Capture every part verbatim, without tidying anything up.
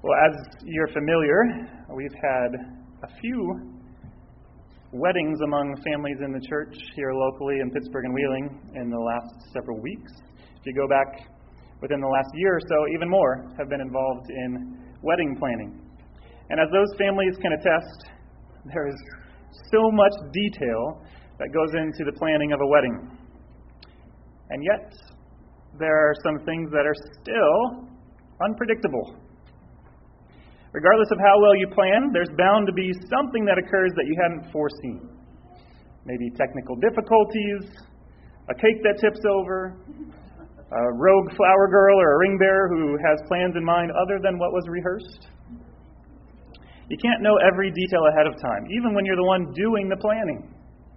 Well, as you're familiar, we've had a few weddings among families in the church here locally in Pittsburgh and Wheeling in the last several weeks. If you go back within the last year or so, even more have been involved in wedding planning. And as those families can attest, there is so much detail that goes into the planning of a wedding. And yet, there are some things that are still unpredictable. Regardless of how well you plan, there's bound to be something that occurs that you hadn't foreseen. Maybe technical difficulties, a cake that tips over, a rogue flower girl or a ring bearer who has plans in mind other than what was rehearsed. You can't know every detail ahead of time, even when you're the one doing the planning.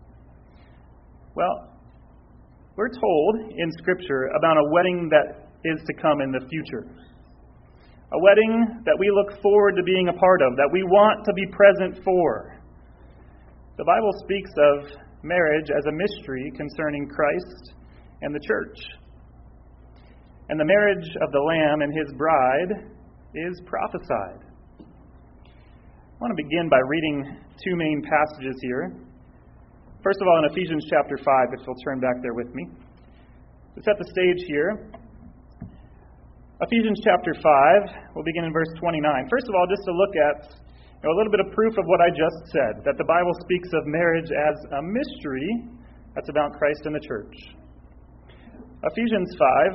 Well, we're told in Scripture about a wedding that is to come in the future. A wedding that we look forward to being a part of, that we want to be present for. The Bible speaks of marriage as a mystery concerning Christ and the church. And the marriage of the Lamb and His bride is prophesied. I want to begin by reading two main passages here. First of all, in Ephesians chapter five, if you'll turn back there with me. To set the stage here, Ephesians chapter five, we'll begin in verse twenty-nine. First of all, just to look at you know, a little bit of proof of what I just said, that the Bible speaks of marriage as a mystery that's about Christ and the church. Ephesians five,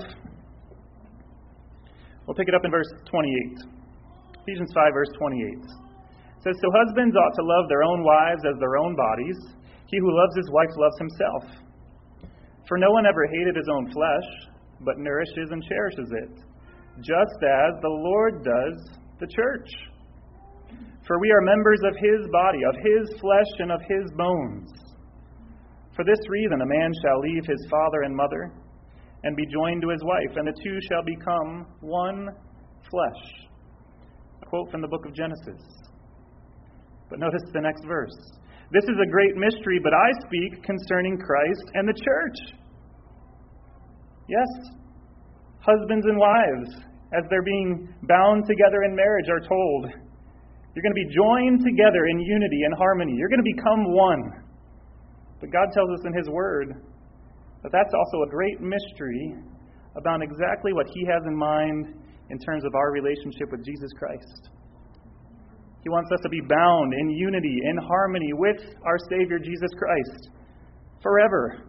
we'll pick it up in verse twenty-eight. Ephesians five, verse twenty-eight. It says, "So husbands ought to love their own wives as their own bodies. He who loves his wife loves himself. For no one ever hated his own flesh, but nourishes and cherishes it, just as the Lord does the church. For we are members of His body, of His flesh and of His bones. For this reason a man shall leave his father and mother, and be joined to his wife, and the two shall become one flesh." A quote from the book of Genesis. But notice the next verse. "This is a great mystery, but I speak concerning Christ and the church." Yes, husbands and wives, as they're being bound together in marriage, are told, you're going to be joined together in unity and harmony. You're going to become one. But God tells us in His Word that that's also a great mystery about exactly what He has in mind in terms of our relationship with Jesus Christ. He wants us to be bound in unity, in harmony with our Savior Jesus Christ forever.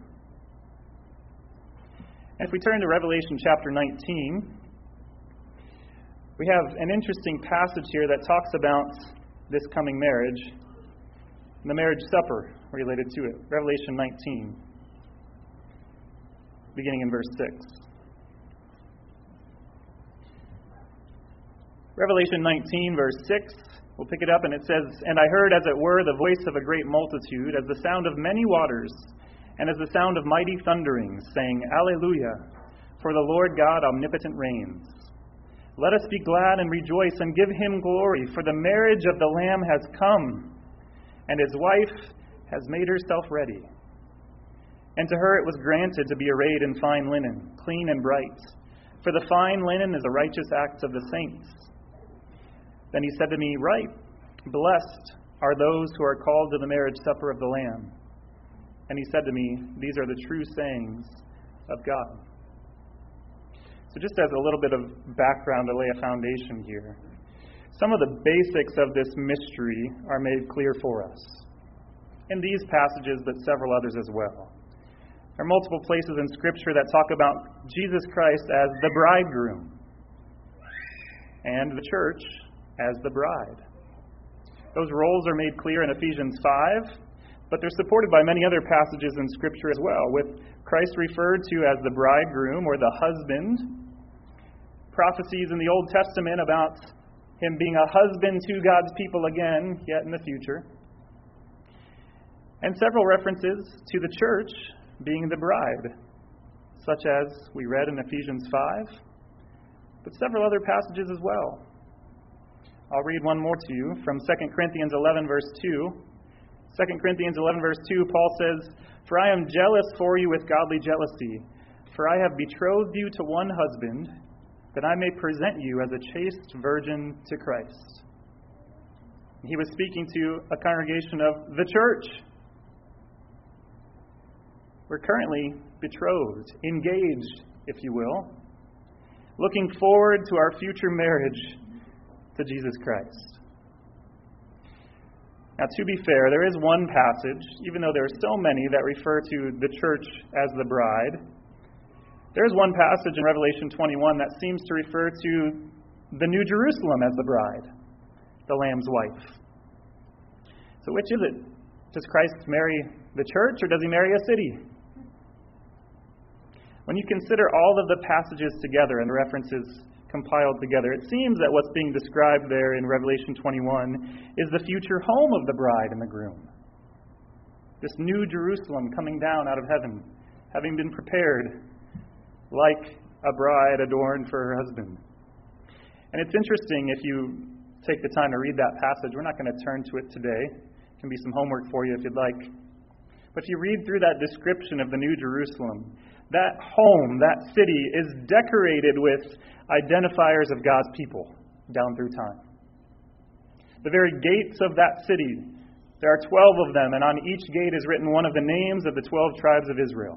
And if we turn to Revelation chapter nineteen, we have an interesting passage here that talks about this coming marriage and the marriage supper related to it. Revelation nineteen, beginning in verse six. Revelation nineteen, verse six, we'll pick it up, and it says, "And I heard, as it were, the voice of a great multitude, as the sound of many waters, and as the sound of mighty thunderings, saying, Alleluia, for the Lord God omnipotent reigns. Let us be glad and rejoice and give Him glory, for the marriage of the Lamb has come, and His wife has made herself ready. And to her it was granted to be arrayed in fine linen, clean and bright, for the fine linen is a righteous act of the saints. Then He said to me, Write, blessed are those who are called to the marriage supper of the Lamb. And He said to me, These are the true sayings of God." So just as a little bit of background to lay a foundation here, some of the basics of this mystery are made clear for us in these passages, but several others as well. There are multiple places in Scripture that talk about Jesus Christ as the bridegroom and the church as the bride. Those roles are made clear in Ephesians five, but they're supported by many other passages in Scripture as well, with Christ referred to as the bridegroom or the husband. Prophecies in the Old Testament about Him being a husband to God's people again, yet in the future. And several references to the church being the bride, such as we read in Ephesians five, but several other passages as well. I'll read one more to you from Second Corinthians eleven, verse two. Second Corinthians eleven, verse two, Paul says, "For I am jealous for you with godly jealousy, for I have betrothed you to one husband, that I may present you as a chaste virgin to Christ. He was speaking to a congregation of the church. We're currently betrothed, engaged, if you will, looking forward to our future marriage to Jesus Christ. Now, to be fair, there is one passage, even though there are so many that refer to the church as the bride, there is one passage in Revelation twenty-one that seems to refer to the New Jerusalem as the bride, the Lamb's wife. So which is it? Does Christ marry the church, or does he marry a city? When you consider all of the passages together and the references compiled together, it seems that what's being described there in Revelation twenty-one is the future home of the bride and the groom. This New Jerusalem coming down out of heaven, having been prepared like a bride adorned for her husband. And it's interesting if you take the time to read that passage. We're not going to turn to it today. It can be some homework for you if you'd like. But if you read through that description of the New Jerusalem, that home, that city, is decorated with identifiers of God's people down through time. The very gates of that city, there are twelve of them, and on each gate is written one of the names of the twelve tribes of Israel.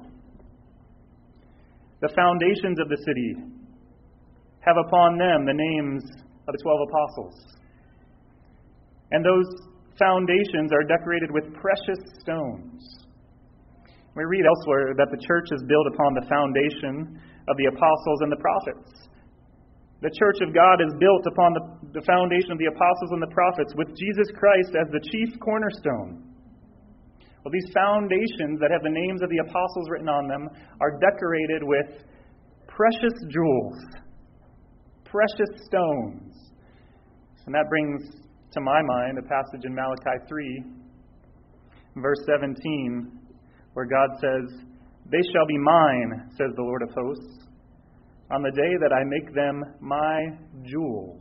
The foundations of the city have upon them the names of the twelve apostles. And those foundations are decorated with precious stones. We read elsewhere that the church is built upon the foundation of the apostles and the prophets. The church of God is built upon the, the foundation of the apostles and the prophets, with Jesus Christ as the chief cornerstone. Well, these foundations that have the names of the apostles written on them are decorated with precious jewels, precious stones. And that brings to my mind a passage in Malachi three, verse seventeen, where God says, "They shall be mine, says the Lord of hosts, on the day that I make them my jewels."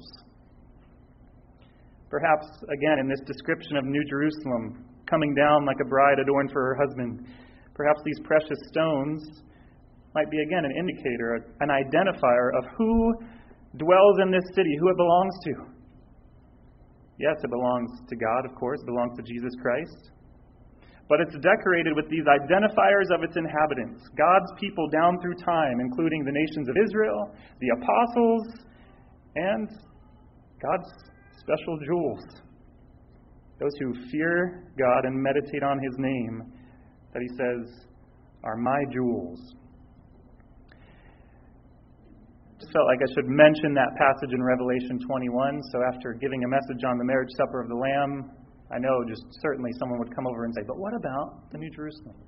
Perhaps, again, in this description of New Jerusalem, coming down like a bride adorned for her husband, perhaps these precious stones might be, again, an indicator, an identifier of who dwells in this city, who it belongs to. Yes, it belongs to God, of course. It belongs to Jesus Christ. But it's decorated with these identifiers of its inhabitants, God's people down through time, including the nations of Israel, the apostles, and God's special jewels. Those who fear God and meditate on His name, that He says, are my jewels. Just felt like I should mention that passage in Revelation twenty-one. So after giving a message on the marriage supper of the Lamb, I know just certainly someone would come over and say, but what about the New Jerusalem?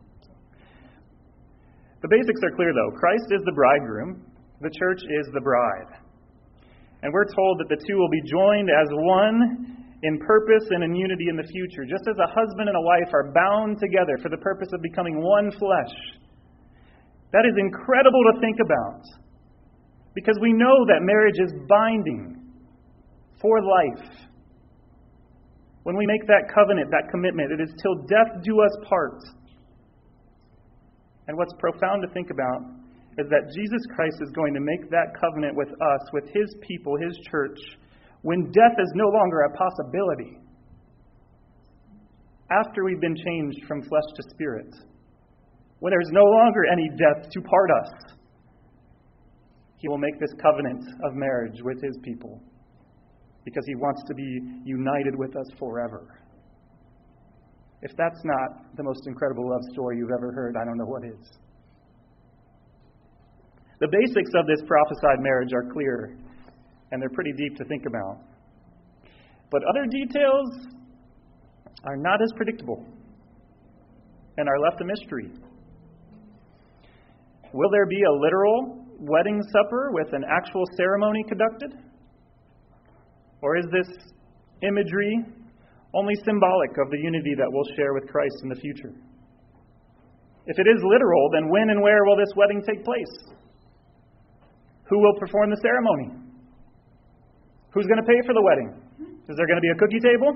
The basics are clear, though. Christ is the bridegroom. The church is the bride. And we're told that the two will be joined as one in purpose and in unity in the future, just as a husband and a wife are bound together for the purpose of becoming one flesh. That is incredible to think about, because we know that marriage is binding for life. When we make that covenant, that commitment, it is till death do us part. And what's profound to think about is that Jesus Christ is going to make that covenant with us, with His people, His church, when death is no longer a possibility. After we've been changed from flesh to spirit, when there's no longer any death to part us, He will make this covenant of marriage with His people, because He wants to be united with us forever. If that's not the most incredible love story you've ever heard, I don't know what is. The basics of this prophesied marriage are clear, and they're pretty deep to think about. But other details are not as predictable and are left a mystery. Will there be a literal wedding supper with an actual ceremony conducted? Or is this imagery only symbolic of the unity that we'll share with Christ in the future? If it is literal, then when and where will this wedding take place? Who will perform the ceremony? Who's going to pay for the wedding? Is there going to be a cookie table?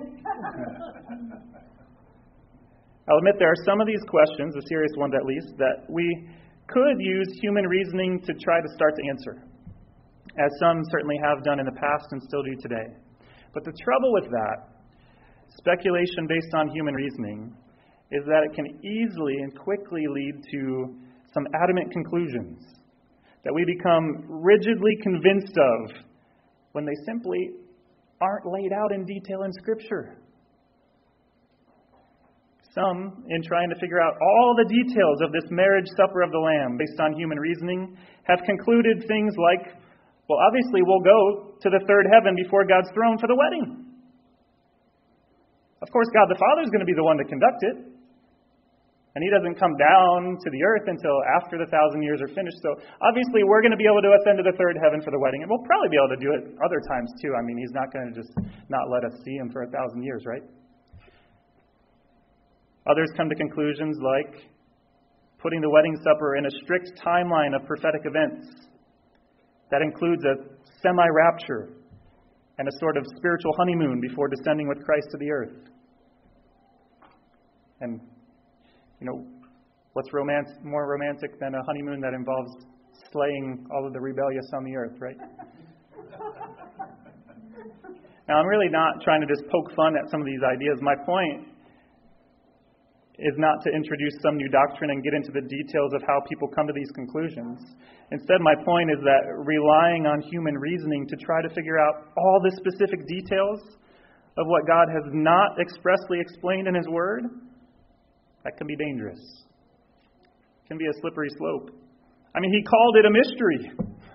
I'll admit there are some of these questions, the serious ones at least, that we could use human reasoning to try to start to answer. as some certainly have done in the past and still do today. But the trouble with that, speculation based on human reasoning, is that it can easily and quickly lead to some adamant conclusions that we become rigidly convinced of when they simply aren't laid out in detail in Scripture. Some, in trying to figure out all the details of this marriage supper of the Lamb based on human reasoning, have concluded things like, well, obviously we'll go to the third heaven before God's throne for the wedding. Of course, God the Father is going to be the one to conduct it. And He doesn't come down to the earth until after the thousand years are finished. So obviously we're going to be able to ascend to the third heaven for the wedding. And we'll probably be able to do it other times too. I mean, He's not going to just not let us see Him for a thousand years, right? Others come to conclusions like putting the wedding supper in a strict timeline of prophetic events. That includes a semi-rapture and a sort of spiritual honeymoon before descending with Christ to the earth. And, you know, what's romance, more romantic than a honeymoon that involves slaying all of the rebellious on the earth, right? Now, I'm really not trying to just poke fun at some of these ideas. My point is not to introduce some new doctrine and get into the details of how people come to these conclusions. Instead, my point is that relying on human reasoning to try to figure out all the specific details of what God has not expressly explained in His Word, that can be dangerous. It can be a slippery slope. I mean, He called it a mystery.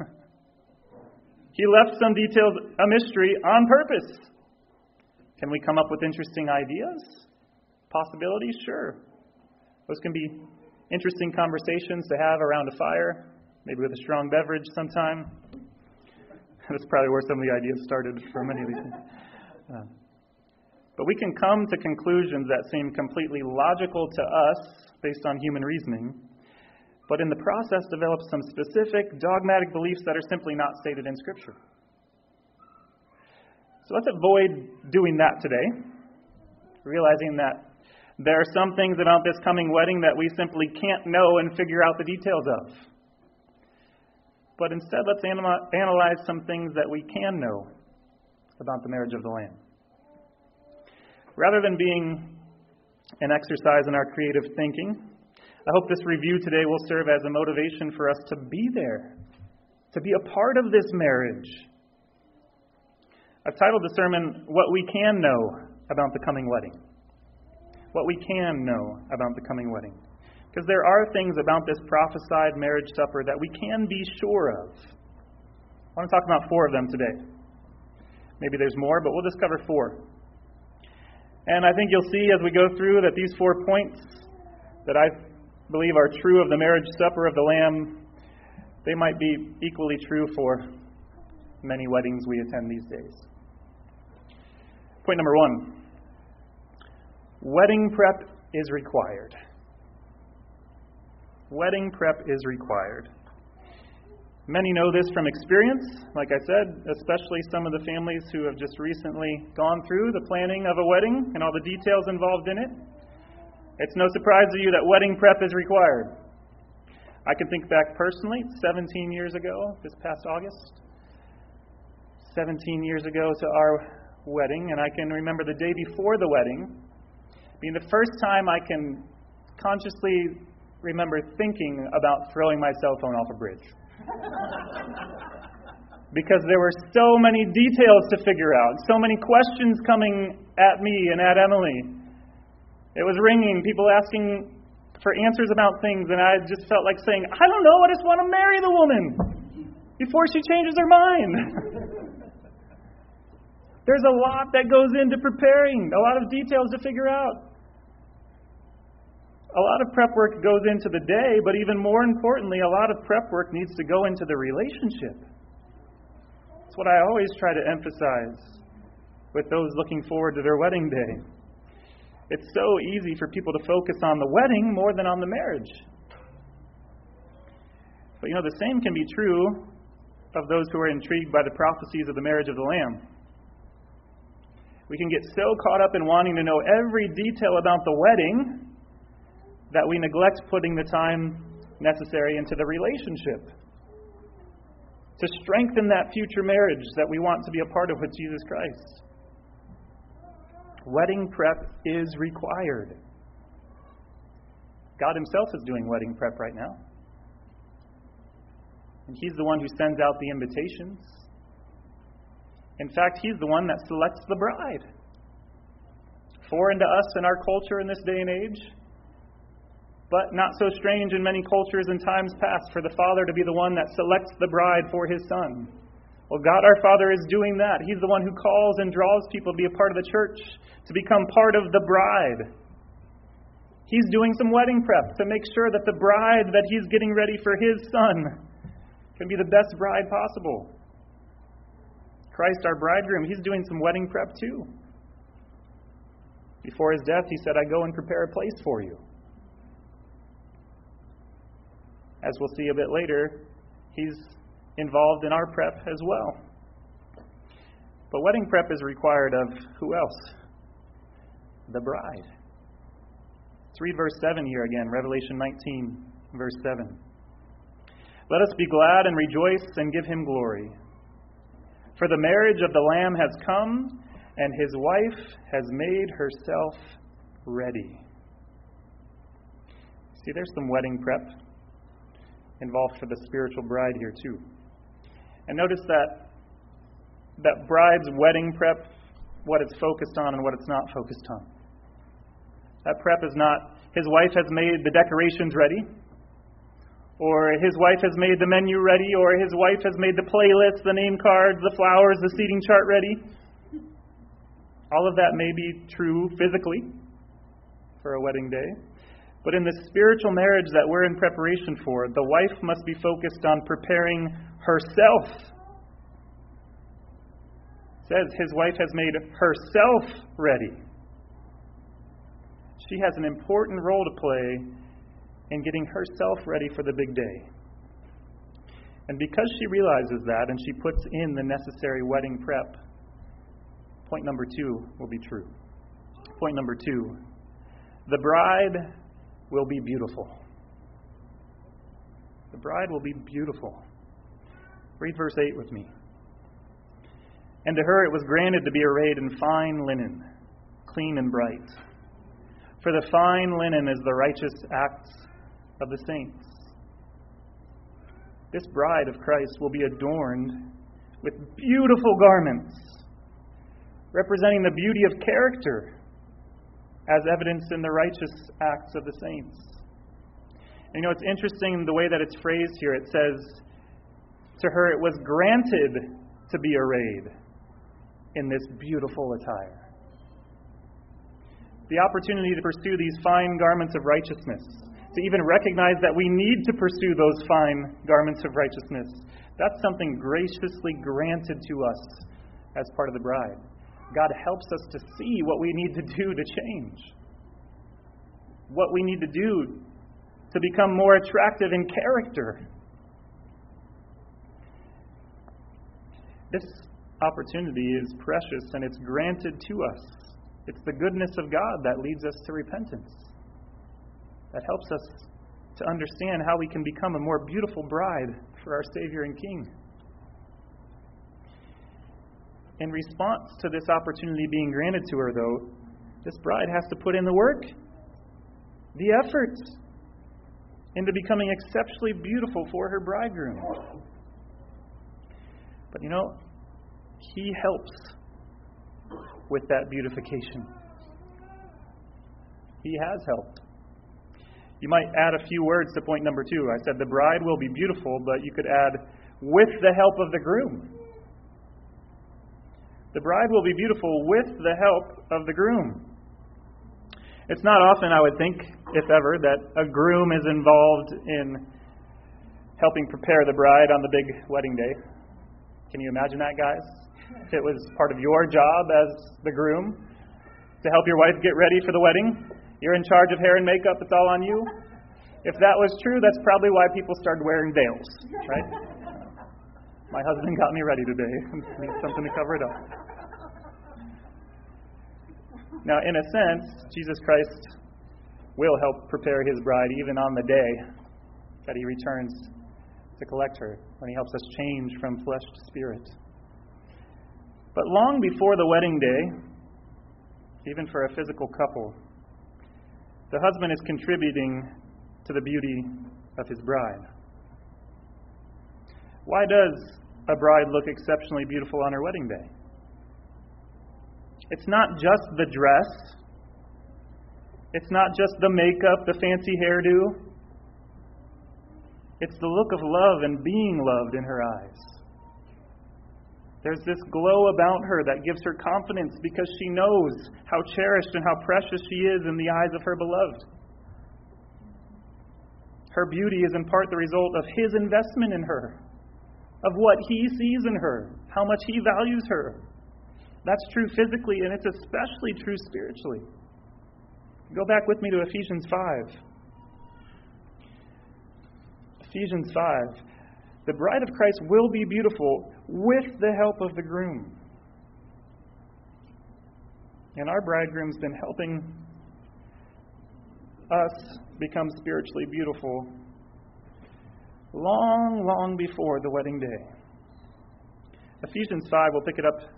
He left some details a mystery on purpose. Can we come up with interesting ideas? Possibilities? Sure. Those can be interesting conversations to have around a fire, maybe with a strong beverage sometime. That's probably where some of the ideas started for many of these things. Uh, but we can come to conclusions that seem completely logical to us based on human reasoning, but in the process develop some specific dogmatic beliefs that are simply not stated in Scripture. So let's avoid doing that today, realizing that there are some things about this coming wedding that we simply can't know and figure out the details of. But instead, let's analyze some things that we can know about the marriage of the Lamb. Rather than being an exercise in our creative thinking, I hope this review today will serve as a motivation for us to be there, to be a part of this marriage. I've titled the sermon, What We Can Know About the Coming Wedding. What we can know about the coming wedding. Because there are things about this prophesied marriage supper that we can be sure of. I want to talk about four of them today. Maybe there's more, but we'll just cover four. And I think you'll see as we go through that these four points that I believe are true of the marriage supper of the Lamb, they might be equally true for many weddings we attend these days. Point number one. Wedding prep is required. Wedding prep is required. Many know this from experience, like I said, especially some of the families who have just recently gone through the planning of a wedding and all the details involved in it. It's no surprise to you that wedding prep is required. I can think back personally, seventeen years ago, this past August, seventeen years ago to our wedding, and I can remember the day before the wedding being the first time I can consciously remember thinking about throwing my cell phone off a bridge. Because there were so many details to figure out, so many questions coming at me and at Emily. It was ringing, people asking for answers about things, and I just felt like saying, I don't know, I just want to marry the woman before she changes her mind. There's a lot that goes into preparing, a lot of details to figure out. A lot of prep work goes into the day, but even more importantly, a lot of prep work needs to go into the relationship. That's what I always try to emphasize with those looking forward to their wedding day. It's so easy for people to focus on the wedding more than on the marriage. But you know, the same can be true of those who are intrigued by the prophecies of the marriage of the Lamb. We can get so caught up in wanting to know every detail about the wedding that we neglect putting the time necessary into the relationship. to strengthen that future marriage that we want to be a part of with Jesus Christ. Wedding prep is required. God himself is doing wedding prep right now. And he's the one who sends out the invitations. In fact, he's the one that selects the bride. Foreign to us in our culture in this day and age, but not so strange in many cultures in times past for the Father to be the one that selects the bride for his Son. Well, God our Father is doing that. He's the one who calls and draws people to be a part of the church, to become part of the bride. He's doing some wedding prep to make sure that the bride that he's getting ready for his Son can be the best bride possible. Christ, our bridegroom, he's doing some wedding prep too. Before his death, he said, I go and prepare a place for you. As we'll see a bit later, he's involved in our prep as well. But wedding prep is required of who else? The bride. Let's read verse seven here again, Revelation nineteen, verse seven. Let us be glad and rejoice and give him glory. For the marriage of the Lamb has come, and his wife has made herself ready. See, there's some wedding prep involved for the spiritual bride here too. And notice that that bride's wedding prep, what it's focused on and what it's not focused on. That prep is not, his wife has made the decorations ready, or his wife has made the menu ready, or his wife has made the playlist, the name cards, the flowers, the seating chart ready. All of that may be true physically for a wedding day. But in the spiritual marriage that we're in preparation for, the wife must be focused on preparing herself. It says his wife has made herself ready. She has an important role to play in getting herself ready for the big day. And because she realizes that and she puts in the necessary wedding prep, point number two will be true. Point number two, the bride will be beautiful. The bride will be beautiful. Read verse eight with me. And to her it was granted to be arrayed in fine linen, clean and bright. For the fine linen is the righteous acts of the saints. This bride of Christ will be adorned with beautiful garments, representing the beauty of character, as evidenced in the righteous acts of the saints. And you know, it's interesting the way that it's phrased here. It says, to her it was granted to be arrayed in this beautiful attire. The opportunity to pursue these fine garments of righteousness, to even recognize that we need to pursue those fine garments of righteousness, that's something graciously granted to us as part of the bride. God helps us to see what we need to do to change, what we need to do to become more attractive in character. This opportunity is precious and it's granted to us. It's the goodness of God that leads us to repentance, that helps us to understand how we can become a more beautiful bride for our Savior and King. In response to this opportunity being granted to her, though, this bride has to put in the work, the effort, into becoming exceptionally beautiful for her bridegroom. But you know, He helps with that beautification. He has helped. You might add a few words to point number two. I said the bride will be beautiful, but you could add, with the help of the groom. The bride will be beautiful with the help of the groom. It's not often, I would think, if ever, that a groom is involved in helping prepare the bride on the big wedding day. Can you imagine that, guys? If it was part of your job as the groom to help your wife get ready for the wedding, you're in charge of hair and makeup, it's all on you. If that was true, that's probably why people started wearing veils, right? My husband got me ready today. Need something to cover it up. Now, in a sense, Jesus Christ will help prepare His bride even on the day that He returns to collect her, when He helps us change from flesh to spirit. But long before the wedding day, even for a physical couple, the husband is contributing to the beauty of his bride. Why does a bride look exceptionally beautiful on her wedding day? It's not just the dress. It's not just the makeup, the fancy hairdo. It's the look of love and being loved in her eyes. There's this glow about her that gives her confidence because she knows how cherished and how precious she is in the eyes of her beloved. Her beauty is in part the result of His investment in her, of what He sees in her, how much He values her. That's true physically, and it's especially true spiritually. Go back with me to Ephesians five. Ephesians five. The bride of Christ will be beautiful with the help of the groom. And our bridegroom's been helping us become spiritually beautiful long, long before the wedding day. Ephesians five, we'll pick it up.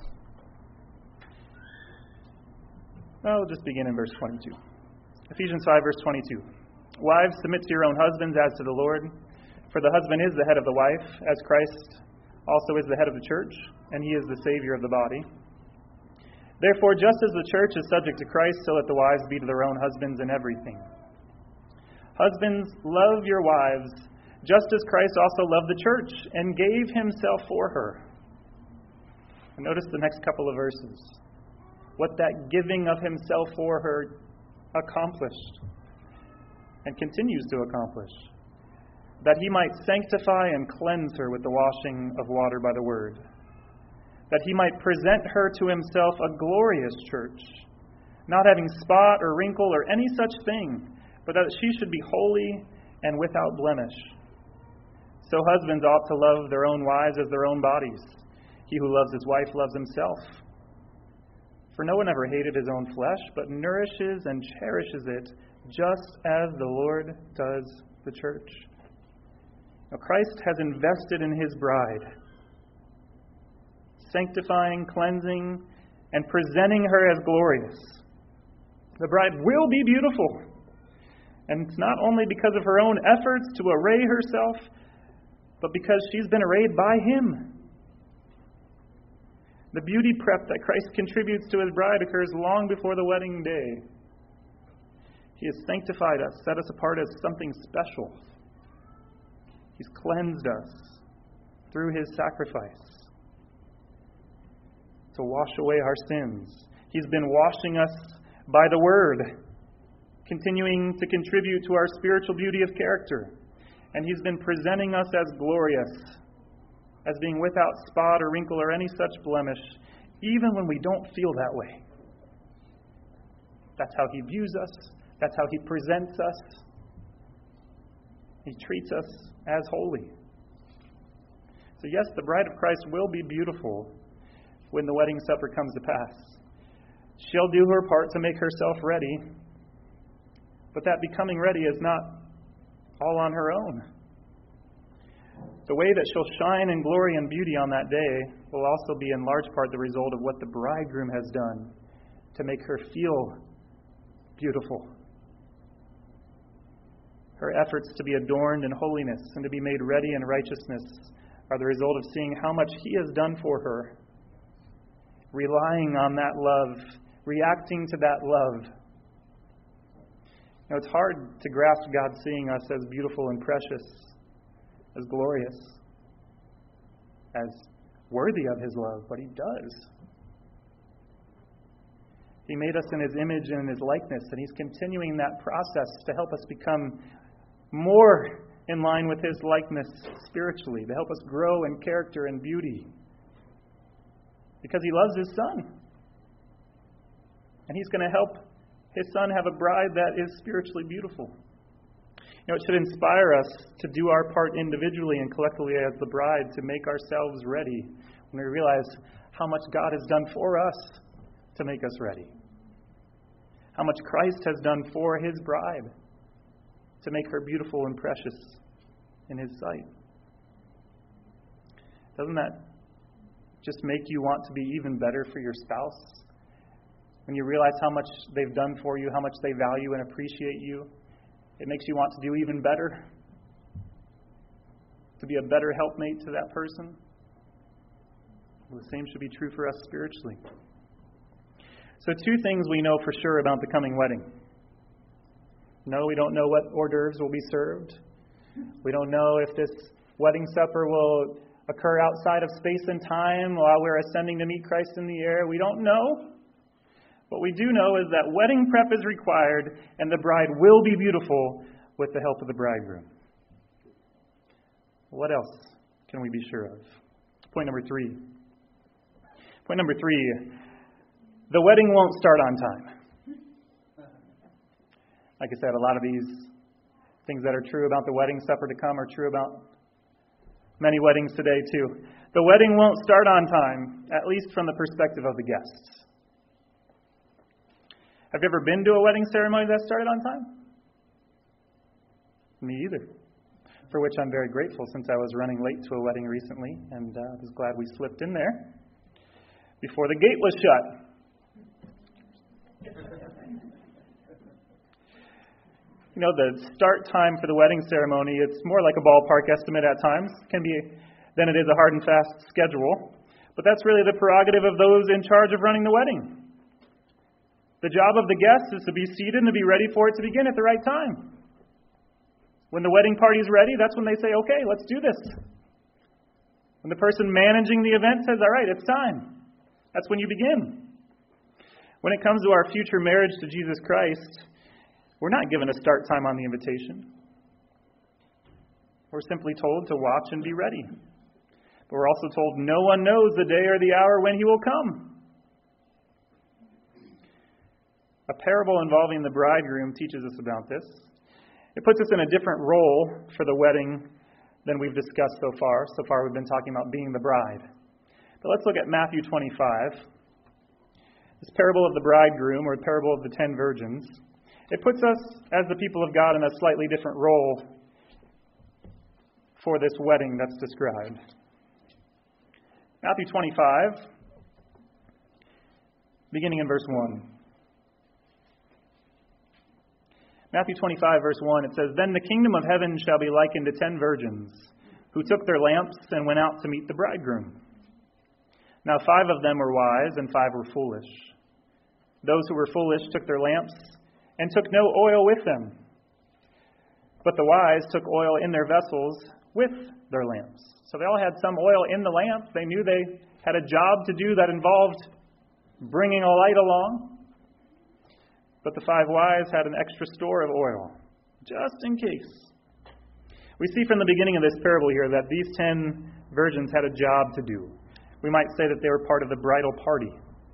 Well, we'll just begin in verse twenty-two. Ephesians five, verse twenty-two. Wives, submit to your own husbands as to the Lord. For the husband is the head of the wife, as Christ also is the head of the church, and He is the Savior of the body. Therefore, just as the church is subject to Christ, so let the wives be to their own husbands in everything. Husbands, love your wives, just as Christ also loved the church and gave Himself for her. And notice the next couple of verses. What that giving of Himself for her accomplished and continues to accomplish. That He might sanctify and cleanse her with the washing of water by the word. That He might present her to Himself a glorious church, not having spot or wrinkle or any such thing, but that she should be holy and without blemish. So husbands ought to love their own wives as their own bodies. He who loves his wife loves himself. For no one ever hated his own flesh, but nourishes and cherishes it, just as the Lord does the church. Now, Christ has invested in His bride, sanctifying, cleansing, and presenting her as glorious. The bride will be beautiful. And it's not only because of her own efforts to array herself, but because she's been arrayed by Him. The beauty prep that Christ contributes to His bride occurs long before the wedding day. He has sanctified us, set us apart as something special. He's cleansed us through His sacrifice to wash away our sins. He's been washing us by the Word, continuing to contribute to our spiritual beauty of character. And He's been presenting us as glorious, as being without spot or wrinkle or any such blemish, even when we don't feel that way. That's how He views us. That's how He presents us. He treats us as holy. So yes, the bride of Christ will be beautiful when the wedding supper comes to pass. She'll do her part to make herself ready, but that becoming ready is not all on her own. The way that she'll shine in glory and beauty on that day will also be in large part the result of what the bridegroom has done to make her feel beautiful. Her efforts to be adorned in holiness and to be made ready in righteousness are the result of seeing how much He has done for her, relying on that love, reacting to that love. Now, it's hard to grasp God seeing us as beautiful and precious, as glorious, as worthy of His love, but He does. He made us in His image and in His likeness, and He's continuing that process to help us become more in line with His likeness spiritually, to help us grow in character and beauty. Because He loves His Son. And He's going to help His Son have a bride that is spiritually beautiful. You know, it should inspire us to do our part individually and collectively as the bride to make ourselves ready when we realize how much God has done for us to make us ready. How much Christ has done for His bride to make her beautiful and precious in His sight. Doesn't that just make you want to be even better for your spouse? When you realize how much they've done for you, how much they value and appreciate you, it makes you want to do even better, to be a better helpmate to that person. Well, the same should be true for us spiritually. So two things we know for sure about the coming wedding. No, we don't know what hors d'oeuvres will be served. We don't know if this wedding supper will occur outside of space and time while we're ascending to meet Christ in the air. We don't know. What we do know is that wedding prep is required and the bride will be beautiful with the help of the bridegroom. What else can we be sure of? Point number three. Point number three, the wedding won't start on time. Like I said, a lot of these things that are true about the wedding supper to come are true about many weddings today too. The wedding won't start on time, at least from the perspective of the guests. Have you ever been to a wedding ceremony that started on time? Me either. For which I'm very grateful, since I was running late to a wedding recently, and I uh, was glad we slipped in there before the gate was shut. You know, the start time for the wedding ceremony, it's more like a ballpark estimate at times, can be than it is a hard and fast schedule. But that's really the prerogative of those in charge of running the wedding. The job of the guests is to be seated and to be ready for it to begin at the right time. When the wedding party is ready, that's when they say, okay, let's do this. When the person managing the event says, all right, it's time, that's when you begin. When it comes to our future marriage to Jesus Christ, we're not given a start time on the invitation. We're simply told to watch and be ready. But we're also told no one knows the day or the hour when he will come. A parable involving the bridegroom teaches us about this. It puts us in a different role for the wedding than we've discussed so far. So far we've been talking about being the bride. But let's look at Matthew twenty-five. This parable of the bridegroom, or the parable of the ten virgins. It puts us, as the people of God, in a slightly different role for this wedding that's described. Matthew twenty-five, beginning in verse one. Matthew twenty-five, verse one, it says, Then the kingdom of heaven shall be likened to ten virgins, who took their lamps and went out to meet the bridegroom. Now five of them were wise, and five were foolish. Those who were foolish took their lamps, and took no oil with them. But the wise took oil in their vessels with their lamps. So they all had some oil in the lamp. They knew they had a job to do that involved bringing a light along. But the five wise had an extra store of oil, just in case. We see from the beginning of this parable here that these ten virgins had a job to do. We might say that they were part of the bridal party.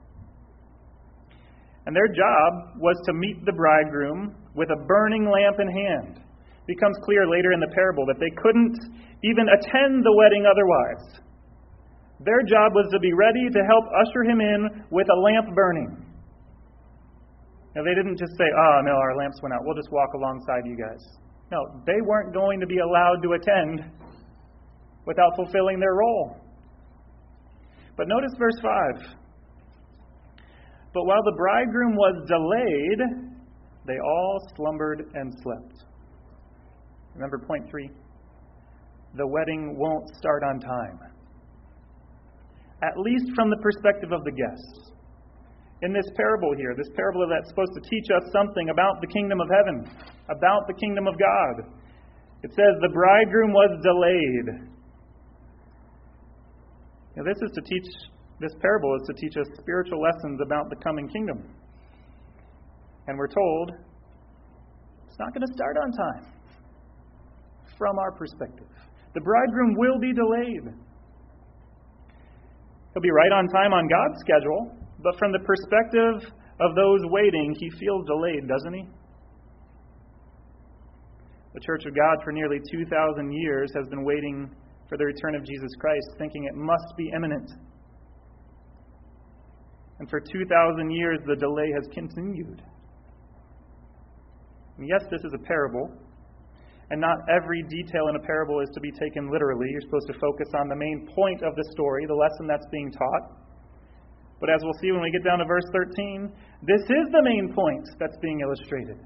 And their job was to meet the bridegroom with a burning lamp in hand. It becomes clear later in the parable that they couldn't even attend the wedding otherwise. Their job was to be ready to help usher him in with a lamp burning. Now, they didn't just say, oh, no, our lamps went out. We'll just walk alongside you guys. No, they weren't going to be allowed to attend without fulfilling their role. But notice verse five. But while the bridegroom was delayed, they all slumbered and slept. Remember point three? The wedding won't start on time. At least from the perspective of the guests. In this parable here, this parable that's supposed to teach us something about the kingdom of heaven, about the kingdom of God. It says the bridegroom was delayed. Now, this is to teach, this parable is to teach us spiritual lessons about the coming kingdom. And we're told it's not going to start on time from our perspective. The bridegroom will be delayed. He'll be right on time on God's schedule, but from the perspective of those waiting, he feels delayed, doesn't he? The Church of God for nearly two thousand years has been waiting for the return of Jesus Christ, thinking it must be imminent. And for two thousand years, the delay has continued. And yes, this is a parable. And not every detail in a parable is to be taken literally. You're supposed to focus on the main point of the story, the lesson that's being taught. But as we'll see when we get down to verse thirteen, this is the main point that's being illustrated.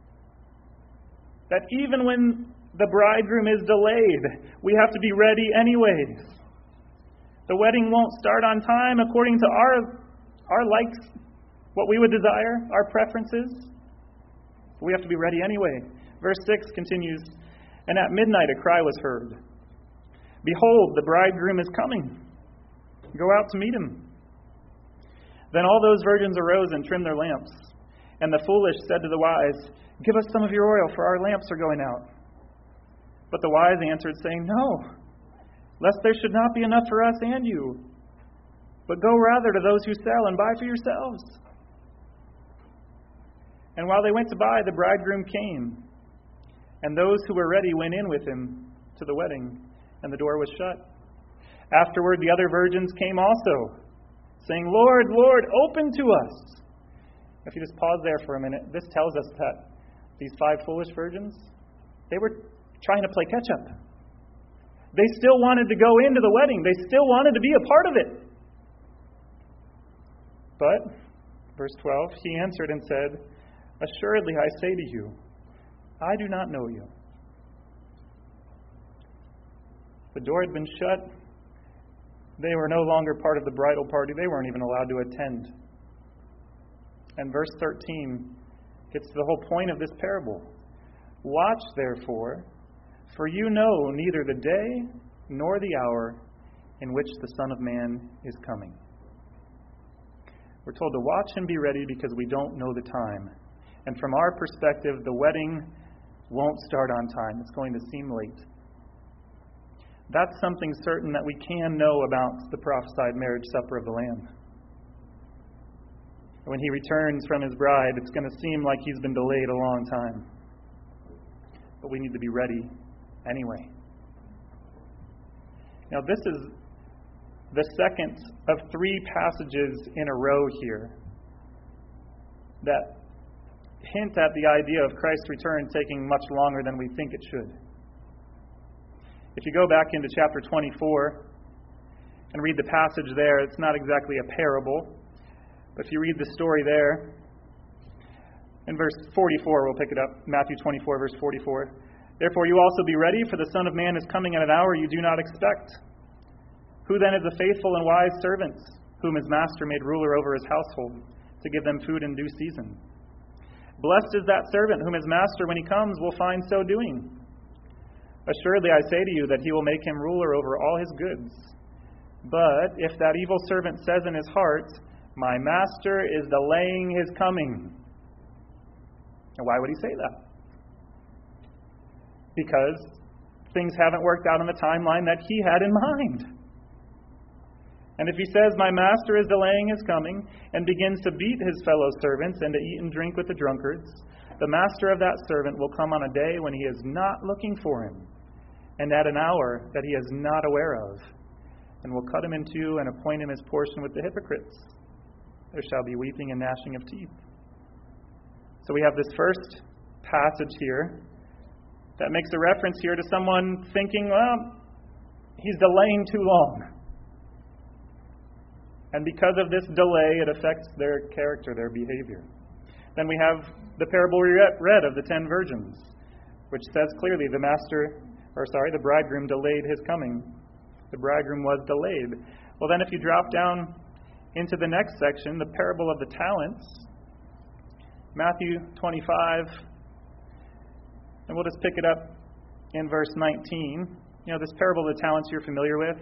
That even when the bridegroom is delayed, we have to be ready anyways. The wedding won't start on time according to our, our likes, what we would desire, our preferences. We have to be ready anyway. Verse six continues, and at midnight a cry was heard. Behold, the bridegroom is coming. Go out to meet him. Then all those virgins arose and trimmed their lamps. And the foolish said to the wise, give us some of your oil, for our lamps are going out. But the wise answered, saying, no, lest there should not be enough for us and you. But go rather to those who sell and buy for yourselves. And while they went to buy, the bridegroom came. And those who were ready went in with him to the wedding, and the door was shut. Afterward, the other virgins came also, saying, Lord, Lord, open to us. If you just pause there for a minute, this tells us that these five foolish virgins, they were trying to play catch-up. They still wanted to go into the wedding. They still wanted to be a part of it. But, verse twelve, he answered and said, assuredly I say to you, I do not know you. The door had been shut. They were no longer part of the bridal party. They weren't even allowed to attend. And verse thirteen gets to the whole point of this parable. Watch, therefore, for you know neither the day nor the hour in which the Son of Man is coming. We're told to watch and be ready because we don't know the time. And from our perspective, the wedding won't start on time. It's going to seem late. That's something certain that we can know about the prophesied marriage supper of the Lamb. When he returns from his bride, it's going to seem like he's been delayed a long time. But we need to be ready anyway. Now, this is the second of three passages in a row here that hint at the idea of Christ's return taking much longer than we think it should. If you go back into chapter twenty-four and read the passage there, it's not exactly a parable, but if you read the story there, in verse forty-four, we'll pick it up, Matthew twenty-four, verse forty-four. Therefore you also be ready, for the Son of Man is coming at an hour you do not expect. Who then is the faithful and wise servant, whom his master made ruler over his household, to give them food in due season? Blessed is that servant whom his master, when he comes, will find so doing. Assuredly I say to you that he will make him ruler over all his goods. But if that evil servant says in his heart, my master is delaying his coming. And why would he say that? Because things haven't worked out in the timeline that he had in mind. And if he says, my master is delaying his coming, and begins to beat his fellow servants and to eat and drink with the drunkards, the master of that servant will come on a day when he is not looking for him, and at an hour that he is not aware of, and will cut him in two and appoint him his portion with the hypocrites. There shall be weeping and gnashing of teeth. So we have this first passage here that makes a reference here to someone thinking, well, he's delaying too long. And because of this delay, it affects their character, their behavior. Then we have the parable we read of the ten virgins, which says clearly the master, or sorry, the bridegroom delayed his coming. The bridegroom was delayed. Well, then if you drop down into the next section, the parable of the talents, Matthew twenty-five, and we'll just pick it up in verse nineteen. You know, this parable of the talents you're familiar with.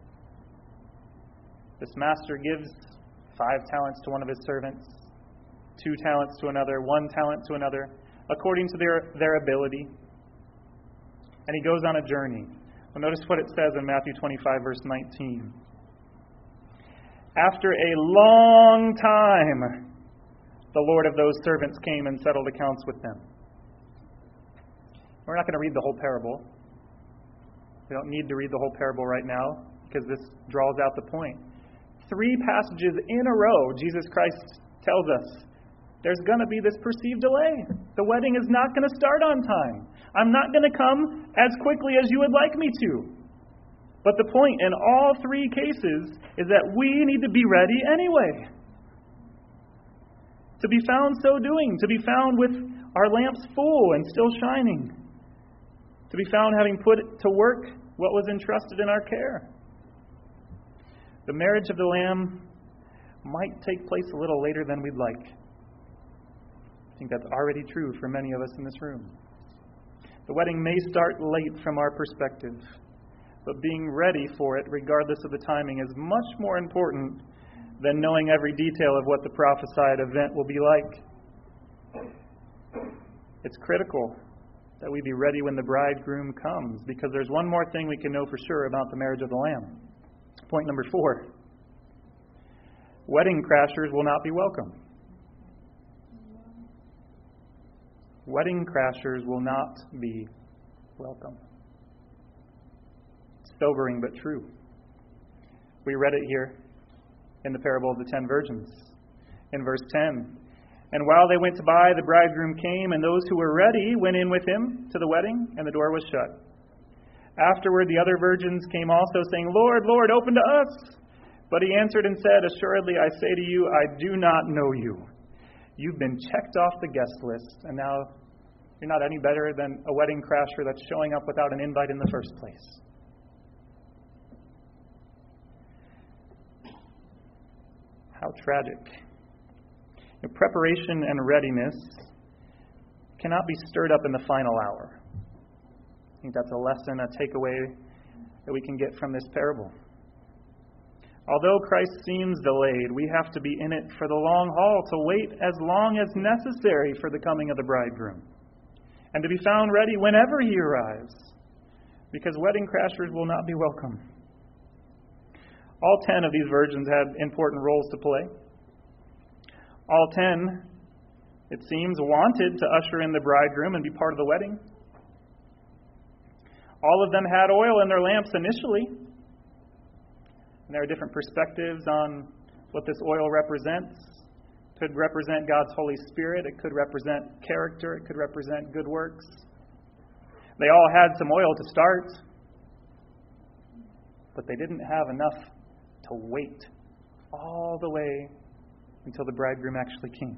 This master gives five talents to one of his servants, two talents to another, one talent to another, according to their, their ability. And he goes on a journey. Well, notice what it says in Matthew twenty-five, verse nineteen. After a long time, the Lord of those servants came and settled accounts with them. We're not going to read the whole parable. We don't need to read the whole parable right now because this draws out the point. Three passages in a row, Jesus Christ tells us there's going to be this perceived delay. The wedding is not going to start on time. I'm not going to come as quickly as you would like me to. But the point in all three cases is that we need to be ready anyway. To be found so doing, to be found with our lamps full and still shining. To be found having put to work what was entrusted in our care. The marriage of the Lamb might take place a little later than we'd like. I think that's already true for many of us in this room. The wedding may start late from our perspective, but being ready for it, regardless of the timing, is much more important than knowing every detail of what the prophesied event will be like. It's critical that we be ready when the bridegroom comes, because there's one more thing we can know for sure about the marriage of the Lamb. Point number four. Wedding crashers will not be welcome. Wedding crashers will not be welcome. Sobering but true. We read it here in the parable of the ten virgins. In verse ten. And while they went to buy, the bridegroom came, and those who were ready went in with him to the wedding, and the door was shut. Afterward the other virgins came also, saying, Lord, Lord, open to us. But he answered and said, Assuredly I say to you, I do not know you. You've been checked off the guest list, and now you're not any better than a wedding crasher that's showing up without an invite in the first place. How tragic. The preparation and readiness cannot be stirred up in the final hour. I think that's a lesson, a takeaway that we can get from this parable. Although Christ seems delayed, we have to be in it for the long haul, to wait as long as necessary for the coming of the bridegroom, and to be found ready whenever he arrives, because wedding crashers will not be welcome. All ten of these virgins had important roles to play. All ten, it seems, wanted to usher in the bridegroom and be part of the wedding. All of them had oil in their lamps initially. And there are different perspectives on what this oil represents. It could represent God's Holy Spirit. It could represent character. It could represent good works. They all had some oil to start, but they didn't have enough to wait all the way until the bridegroom actually came.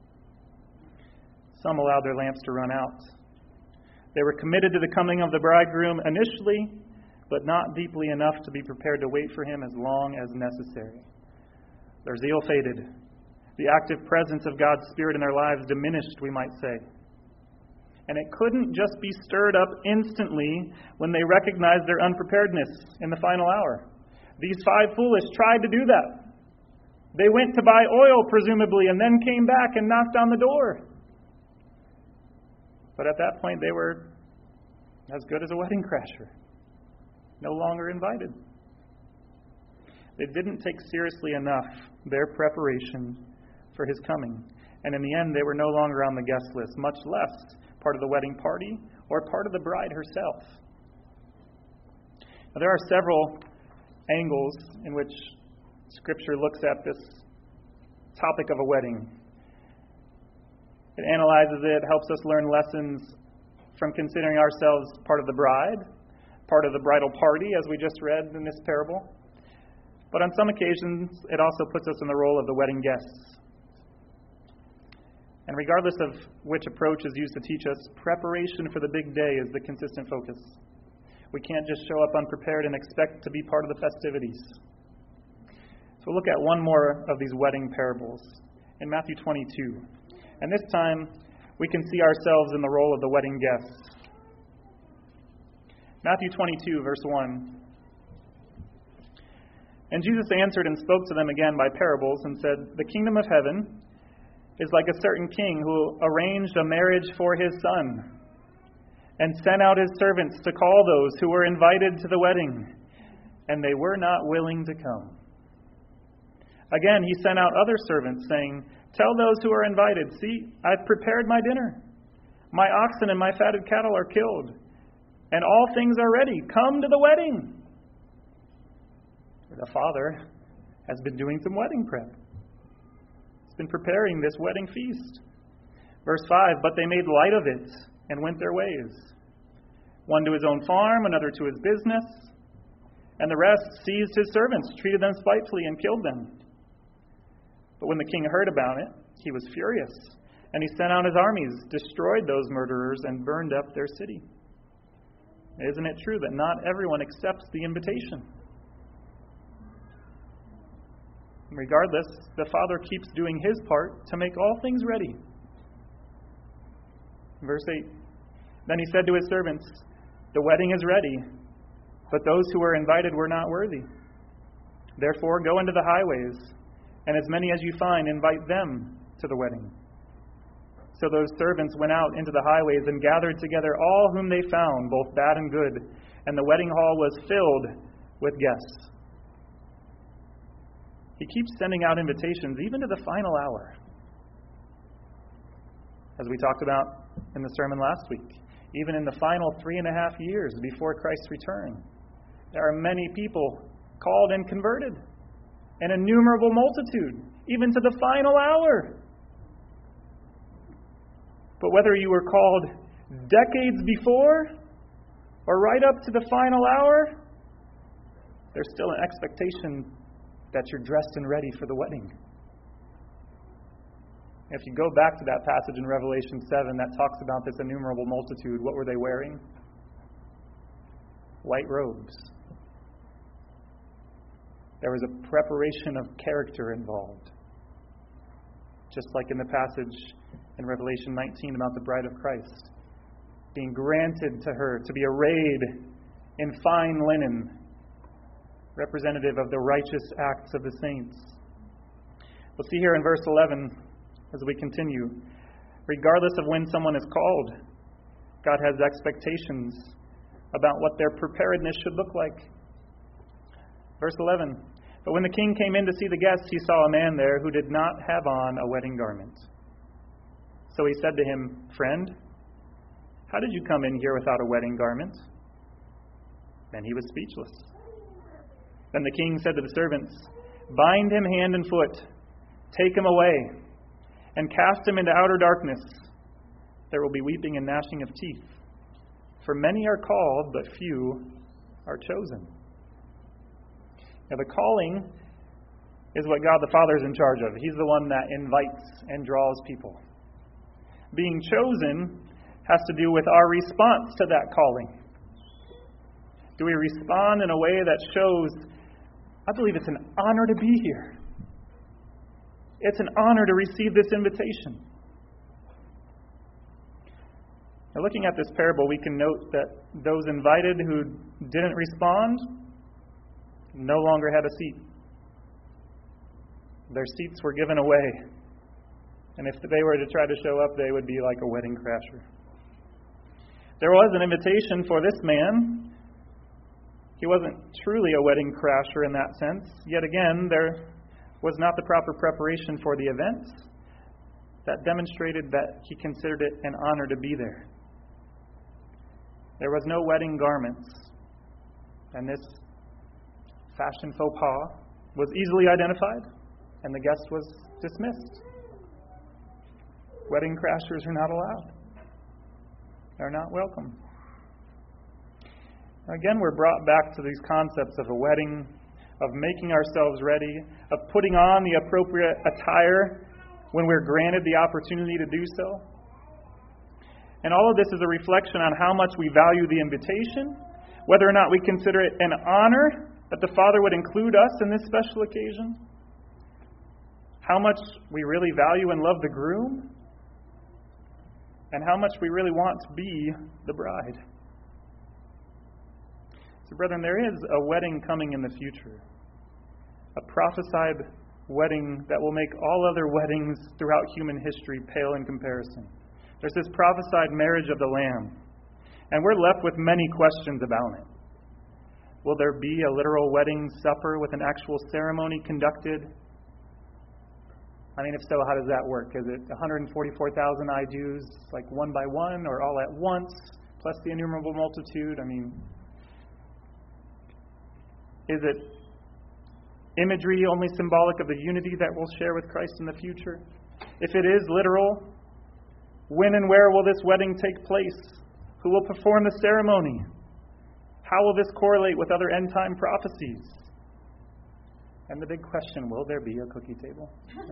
Some allowed their lamps to run out. They were committed to the coming of the bridegroom initially, but not deeply enough to be prepared to wait for him as long as necessary. Their zeal faded. The active presence of God's Spirit in their lives diminished, we might say. And it couldn't just be stirred up instantly when they recognized their unpreparedness in the final hour. These five foolish tried to do that. They went to buy oil, presumably, and then came back and knocked on the door. But at that point, they were as good as a wedding crasher. No longer invited. They didn't take seriously enough their preparation for his coming. And in the end, they were no longer on the guest list, much less part of the wedding party or part of the bride herself. Now, there are several angles in which Scripture looks at this topic of a wedding. It analyzes it, helps us learn lessons from considering ourselves part of the bride, part of the bridal party, as we just read in this parable. But on some occasions, it also puts us in the role of the wedding guests. And regardless of which approach is used to teach us, preparation for the big day is the consistent focus. We can't just show up unprepared and expect to be part of the festivities. So we'll look at one more of these wedding parables in Matthew twenty-two. And this time, we can see ourselves in the role of the wedding guests. Matthew twenty-two, verse one. And Jesus answered and spoke to them again by parables and said, The kingdom of heaven is like a certain king who arranged a marriage for his son and sent out his servants to call those who were invited to the wedding, and they were not willing to come. Again, he sent out other servants, saying, Tell those who are invited, see, I've prepared my dinner. My oxen and my fatted cattle are killed, and all things are ready. Come to the wedding. The father has been doing some wedding prep. He's been preparing this wedding feast. Verse five, but they made light of it and went their ways. One to his own farm, another to his business, and the rest seized his servants, treated them spitefully, and killed them. But when the king heard about it, he was furious, and he sent out his armies, destroyed those murderers, and burned up their city. Isn't it true that not everyone accepts the invitation? Regardless, the Father keeps doing his part to make all things ready. Verse eight, then he said to his servants, the wedding is ready, but those who were invited were not worthy. Therefore, go into the highways, and as many as you find, invite them to the wedding. So those servants went out into the highways and gathered together all whom they found, both bad and good, and the wedding hall was filled with guests. He keeps sending out invitations even to the final hour. As we talked about in the sermon last week, even in the final three and a half years before Christ's return, there are many people called and converted, an innumerable multitude, even to the final hour. But whether you were called decades before or right up to the final hour, there's still an expectation that you're dressed and ready for the wedding. If you go back to that passage in Revelation seven that talks about this innumerable multitude, what were they wearing? White robes. There was a preparation of character involved. Just like in the passage in Revelation nineteen about the bride of Christ, being granted to her to be arrayed in fine linen, representative of the righteous acts of the saints. We'll see here in verse eleven, as we continue, regardless of when someone is called, God has expectations about what their preparedness should look like. Verse eleven, but when the king came in to see the guests, he saw a man there who did not have on a wedding garment. So he said to him, friend, how did you come in here without a wedding garment? Then he was speechless. Then the king said to the servants, bind him hand and foot, take him away, and cast him into outer darkness. There will be weeping and gnashing of teeth. For many are called, but few are chosen. Now the calling is what God the Father is in charge of. He's the one that invites and draws people. Being chosen has to do with our response to that calling. Do we respond in a way that shows, I believe it's an honor to be here. It's an honor to receive this invitation. Now, looking at this parable, we can note that those invited who didn't respond no longer had a seat. Their seats were given away. And if they were to try to show up, they would be like a wedding crasher. There was an invitation for this man. He wasn't truly a wedding crasher in that sense. Yet again, there was not the proper preparation for the event that demonstrated that he considered it an honor to be there. There was no wedding garments, and this fashion faux pas was easily identified, and the guest was dismissed. Wedding crashers are not allowed. They're not welcome. Again, we're brought back to these concepts of a wedding, of making ourselves ready, of putting on the appropriate attire when we're granted the opportunity to do so. And all of this is a reflection on how much we value the invitation, whether or not we consider it an honor that the Father would include us in this special occasion, how much we really value and love the groom, and how much we really want to be the bride. So, brethren, there is a wedding coming in the future, a prophesied wedding that will make all other weddings throughout human history pale in comparison. There's this prophesied marriage of the Lamb, and we're left with many questions about it. Will there be a literal wedding supper with an actual ceremony conducted? I mean, if so, how does that work? Is it one hundred forty-four thousand I Jews, like one by one, or all at once, plus the innumerable multitude? I mean, is it imagery only symbolic of the unity that we'll share with Christ in the future? If it is literal, when and where will this wedding take place? Who will perform the ceremony? How will this correlate with other end-time prophecies? And the big question, will there be a cookie table?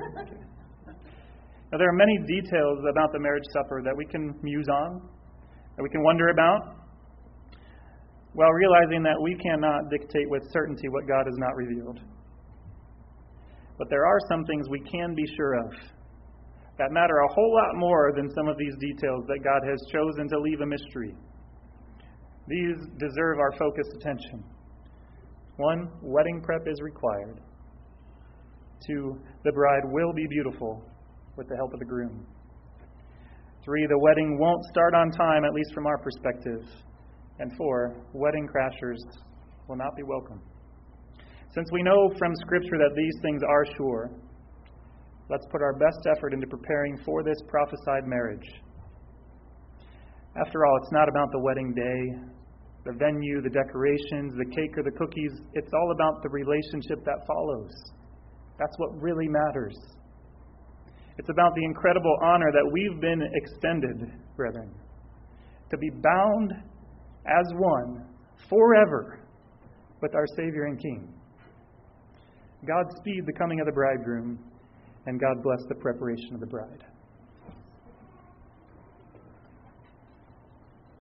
Now, there are many details about the marriage supper that we can muse on, that we can wonder about, while realizing that we cannot dictate with certainty what God has not revealed. But there are some things we can be sure of that matter a whole lot more than some of these details that God has chosen to leave a mystery. These deserve our focused attention. One, wedding prep is required. Two, the bride will be beautiful with the help of the groom. Three, the wedding won't start on time, at least from our perspective. And four, wedding crashers will not be welcome. Since we know from Scripture that these things are sure, let's put our best effort into preparing for this prophesied marriage. After all, it's not about the wedding day, the venue, the decorations, the cake, or the cookies. It's all about the relationship that follows. That's what really matters. It's about the incredible honor that we've been extended, brethren, to be bound as one forever with our Savior and King. God speed the coming of the bridegroom, and God bless the preparation of the bride.